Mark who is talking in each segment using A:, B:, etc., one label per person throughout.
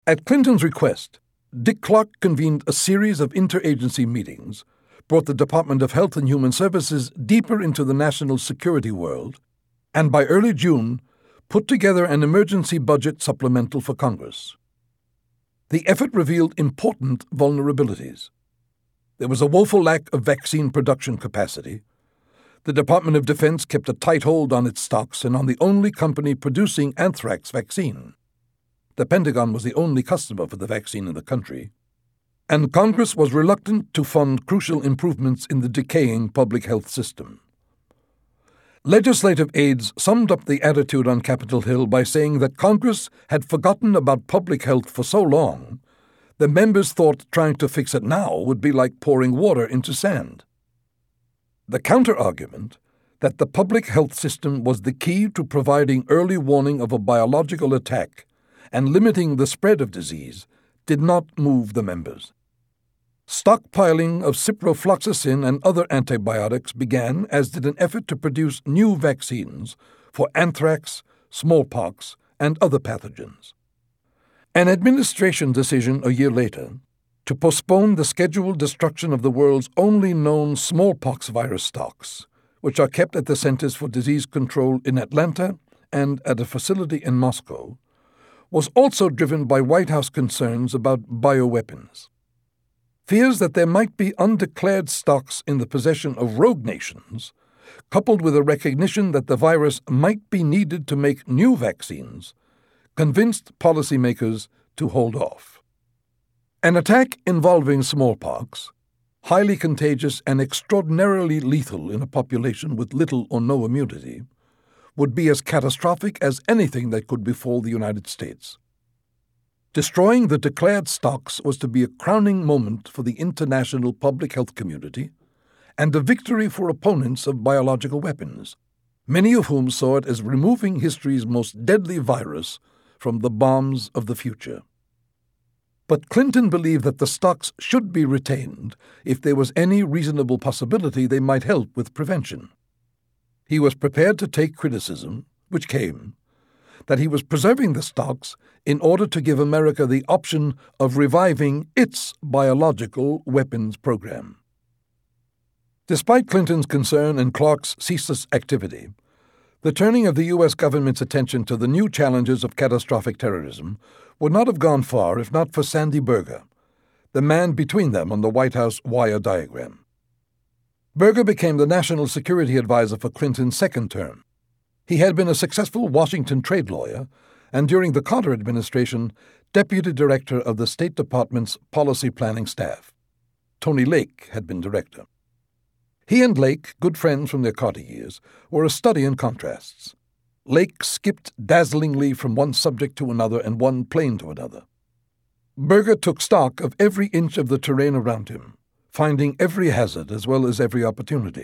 A: At Clinton's request, Dick Clark convened a series of interagency meetings, brought the Department of Health and Human Services deeper into the national security world, and by early June, put together an emergency budget supplemental for Congress. The effort revealed important vulnerabilities. There was a woeful lack of vaccine production capacity. The Department of Defense kept a tight hold on its stocks and on the only company producing anthrax vaccine. The Pentagon was the only customer for the vaccine in the country. And Congress was reluctant to fund crucial improvements in the decaying public health system. Legislative aides summed up the attitude on Capitol Hill by saying that Congress had forgotten about public health for so long, the members thought trying to fix it now would be like pouring water into sand. The counter-argument that the public health system was the key to providing early warning of a biological attack and limiting the spread of disease did not move the members. Stockpiling of ciprofloxacin and other antibiotics began, as did an effort to produce new vaccines for anthrax, smallpox, and other pathogens. An administration decision a year later to postpone the scheduled destruction of the world's only known smallpox virus stocks, which are kept at the Centers for Disease Control in Atlanta and at a facility in Moscow, was also driven by White House concerns about bioweapons. Fears that there might be undeclared stocks in the possession of rogue nations, coupled with a recognition that the virus might be needed to make new vaccines, convinced policymakers to hold off. An attack involving smallpox, highly contagious and extraordinarily lethal in a population with little or no immunity, would be as catastrophic as anything that could befall the United States. Destroying the declared stocks was to be a crowning moment for the international public health community and a victory for opponents of biological weapons, many of whom saw it as removing history's most deadly virus from the bombs of the future. But Clinton believed that the stocks should be retained if there was any reasonable possibility they might help with prevention. He was prepared to take criticism, which came, that he was preserving the stocks in order to give America the option of reviving its biological weapons program. Despite Clinton's concern and Clark's ceaseless activity, the turning of the U.S. government's attention to the new challenges of catastrophic terrorism would not have gone far if not for Sandy Berger, the man between them on the White House wire diagram. Berger became the National Security Advisor for Clinton's second term. He had been a successful Washington trade lawyer and during the Carter administration, Deputy Director of the State Department's Policy Planning Staff. Tony Lake had been director. He and Lake, good friends from their Carter years, were a study in contrasts. Lake skipped dazzlingly from one subject to another and one plane to another. Berger took stock of every inch of the terrain around him, finding every hazard as well as every opportunity.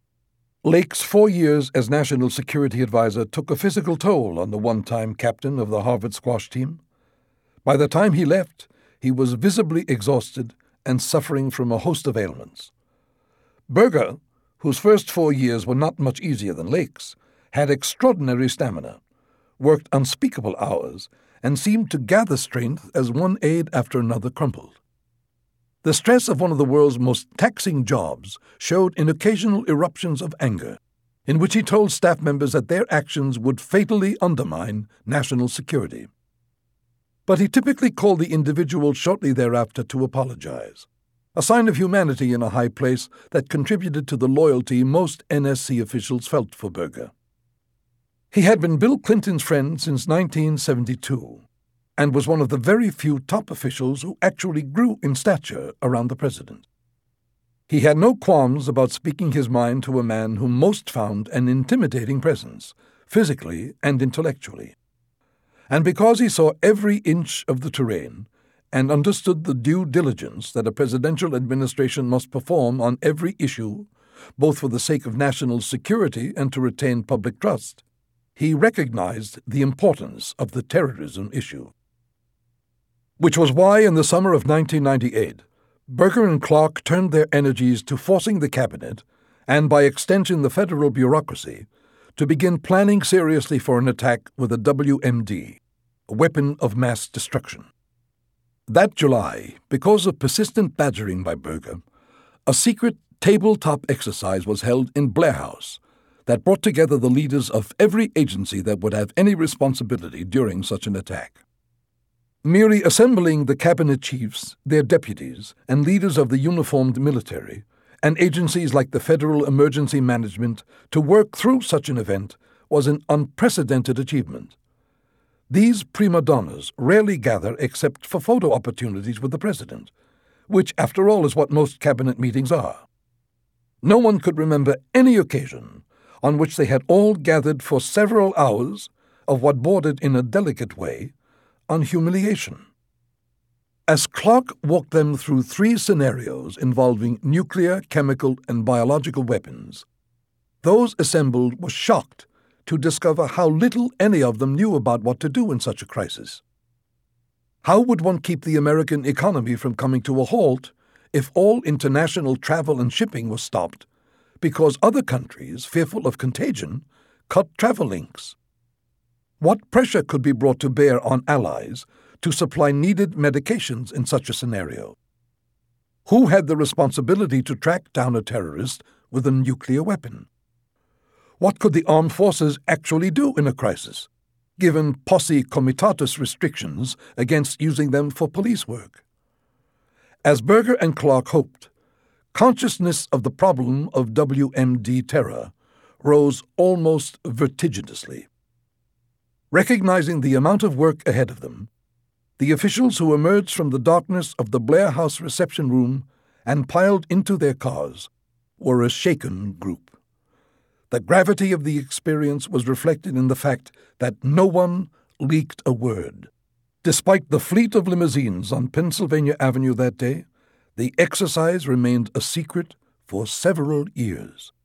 A: Lake's 4 years as National Security Advisor took a physical toll on the one-time captain of the Harvard squash team. By the time he left, he was visibly exhausted and suffering from a host of ailments. Berger, whose first 4 years were not much easier than Lake's, had extraordinary stamina, worked unspeakable hours, and seemed to gather strength as one aide after another crumpled. The stress of one of the world's most taxing jobs showed in occasional eruptions of anger, in which he told staff members that their actions would fatally undermine national security. But he typically called the individual shortly thereafter to apologize, a sign of humanity in a high place that contributed to the loyalty most NSC officials felt for Berger. He had been Bill Clinton's friend since 1972 and was one of the very few top officials who actually grew in stature around the president. He had no qualms about speaking his mind to a man whom most found an intimidating presence, physically and intellectually. And because he saw every inch of the terrain and understood the due diligence that a presidential administration must perform on every issue, both for the sake of national security and to retain public trust, he recognized the importance of the terrorism issue. Which was why, in the summer of 1998, Berger and Clark turned their energies to forcing the cabinet, and by extension the federal bureaucracy, to begin planning seriously for an attack with a WMD, a weapon of mass destruction. That July, because of persistent badgering by Berger, a secret tabletop exercise was held in Blair House that brought together the leaders of every agency that would have any responsibility during such an attack. Merely assembling the cabinet chiefs, their deputies, and leaders of the uniformed military, and agencies like the Federal Emergency Management to work through such an event was an unprecedented achievement. These prima donnas rarely gather except for photo opportunities with the president, which, after all, is what most cabinet meetings are. No one could remember any occasion on which they had all gathered for several hours of what bordered in a delicate way on humiliation. As Clark walked them through 3 scenarios involving nuclear, chemical, and biological weapons, those assembled were shocked to discover how little any of them knew about what to do in such a crisis. How would one keep the American economy from coming to a halt if all international travel and shipping was stopped because other countries, fearful of contagion, cut travel links? What pressure could be brought to bear on allies to supply needed medications in such a scenario? Who had the responsibility to track down a terrorist with a nuclear weapon? What could the armed forces actually do in a crisis, given posse comitatus restrictions against using them for police work? As Berger and Clark hoped, consciousness of the problem of WMD terror rose almost vertiginously. Recognizing the amount of work ahead of them, the officials who emerged from the darkness of the Blair House reception room and piled into their cars were a shaken group. The gravity of the experience was reflected in the fact that no one leaked a word. Despite the fleet of limousines on Pennsylvania Avenue that day, the exercise remained a secret for several years.